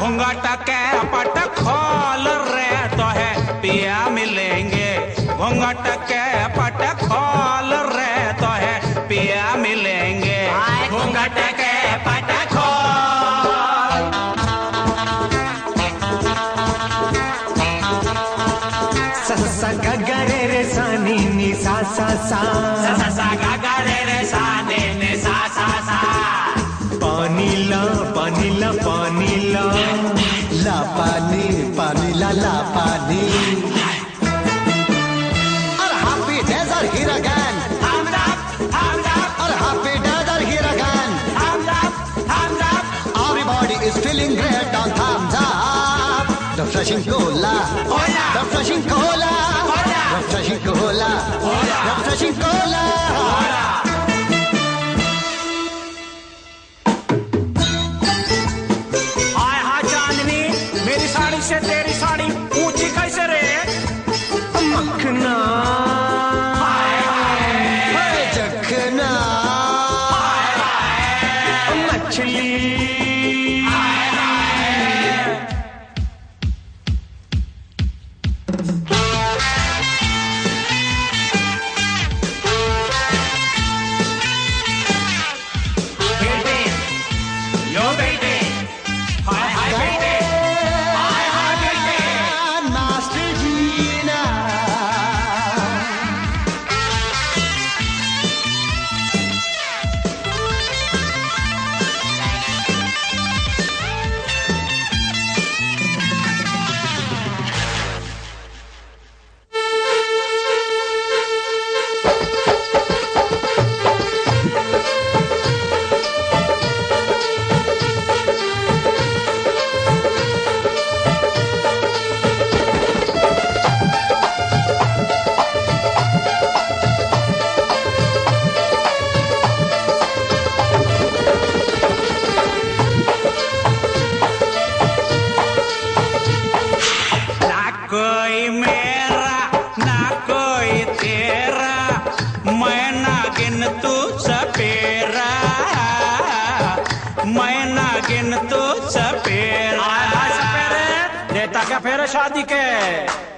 घूंघट के पट खोल रे तो है पिया मिलेंगे। घूंघट के पट खोल रे तो है पिया मिलेंगे। घूंघट के पट खोल। सा गा गा रे रे सा नी नी सा सा सा। सा गा गा रे रे सा नी नी सा सा सा। पानी ला पानी ला पानी ला ला पानी पानी ला ला पानी। और happy desert here again. Thumbs up, thumbs up. और happy desert here again. Thumbs up, thumbs up. Everybody is feeling great on thumbs up. Refreshing cola, refreshing cola, refreshing cola, refreshing cola. हाय हाय चांदनी, मेरी साड़ी से तेरी साड़ी ऊंची कैसे रे? मखना चखना मछली बेटे, यो बेटे, हाय हाय बेटे, हाय हाय बेटे। मास्टर जीना। ना कोई मेरा ना कोई तेरा, मैं नागिन तू सपेरा, मैं नागिन तू सपेरा। देता क्या फेरे शादी के।